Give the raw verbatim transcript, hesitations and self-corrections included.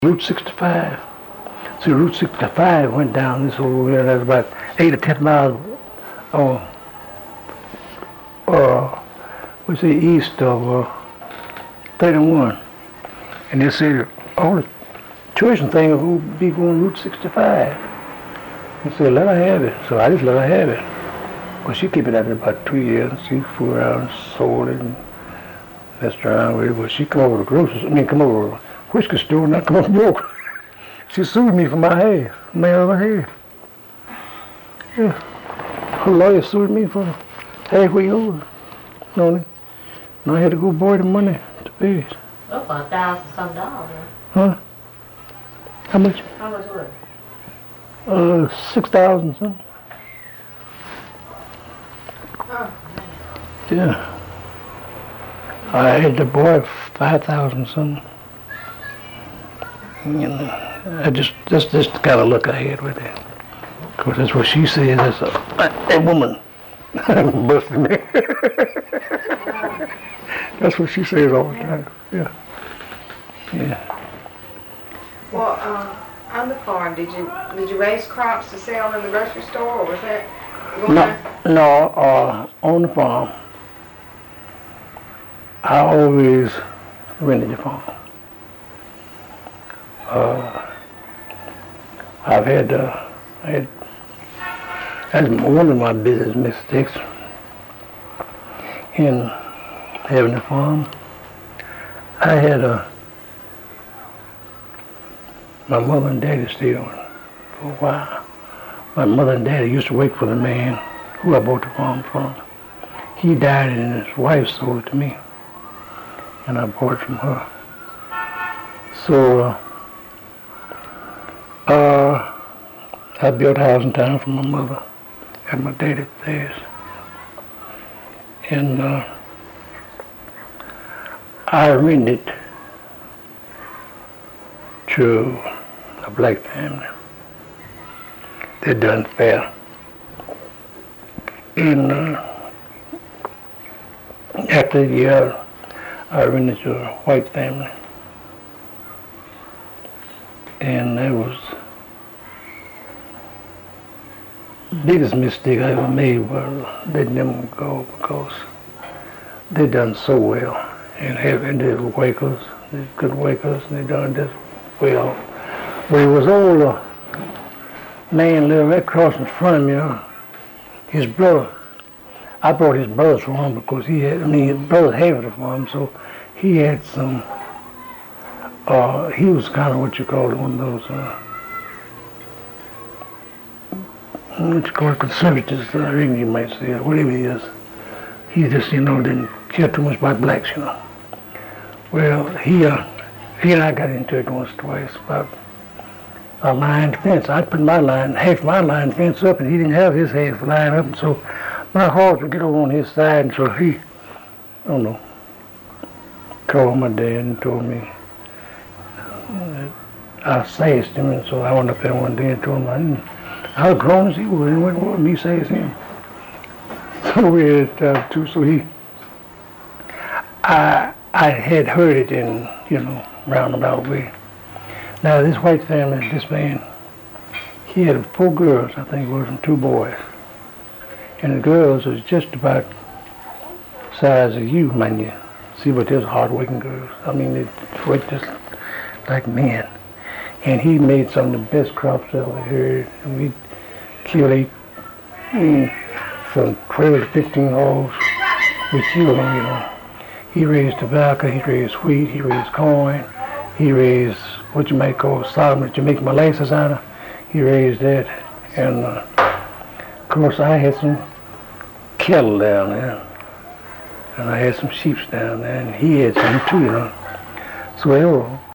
Route sixty-five. See, Route sixty-five went down this whole way. That's about eight or ten miles on, uh, we say east of uh, thirty-one. And they said all the tuition thing will be going Route sixty-five. They said, let her have it. So I just let her have it. Well, she kept it out there about two years. She flew around, sold it, and messed around with it. But she come over to the grocery, I mean, come over to the whiskey store, and I come up broke. She sued me for my hair, my other hair. Yeah. Her lawyer sued me for halfway over. On it. And I had to go borrow the money to pay it. Oh, for a thousand some dollars. Huh? How much? How much was it? Uh, six thousand something. Oh, man. Yeah. I had to borrow five thousand something. You know. I just, that's just the kind of look I had with it. Of course, that's what she says. That's a, that woman busted me. That's what she says all the time. Yeah. Yeah. Well, um, on the farm, did you did you raise crops to sell in the grocery store, or was that going No, on? no. Uh, on the farm, I always rented the farm. Uh, I've had, uh, I had, that's one of my biggest mistakes in having a farm. I had a, my mother and daddy stayed on it for a while. My mother and daddy used to work for the man who I bought the farm from. He died and his wife sold it to me, and I bought it from her. So, uh, Uh, I built a house in town for my mother and my daddy passed. And uh, I rented to a black family. They done fair. And uh, after a year, I rented to a white family. And that was the biggest mistake I ever made was letting them go because they done so well. And having the workers, the good workers, and they done this well. But it was all a man living right across in front of me, uh, his brother. I brought his brother's farm because he had, I mean, his brother had it for him, so he had some. Uh, he was kind of what you call one of those, uh, what you call conservatives, I think you might say, or whatever he is. He just, you know, didn't care too much about blacks, you know. Well, he, uh, he and I got into it once, twice about a line fence. I put my line, half my line fence up, and he didn't have his half line up, and so my horse would get over on his side, and so he, I don't know, called my dad and told me. I sassed him, and so I went up there one day and told him I didn't. I was grown as he was, and went with me sass him. So we had uh, two. So he, I, I had heard it in, you know, roundabout way. Now this white family, this man, he had four girls, I think it was, and two boys. And the girls was just about the size of you, mind you. See, but they're hard-working girls. I mean, they worked just like men. And he made some of the best crops I ever heard. And we killed eight, I mean, from twelve to fifteen hogs. We killed them, you know. He raised tobacco, he raised wheat, he raised corn, he raised what you might call solid, that you make molasses out of. He raised that. And uh, of course I had some cattle down there. And I had some sheep down there, and he had some too, you know. So they were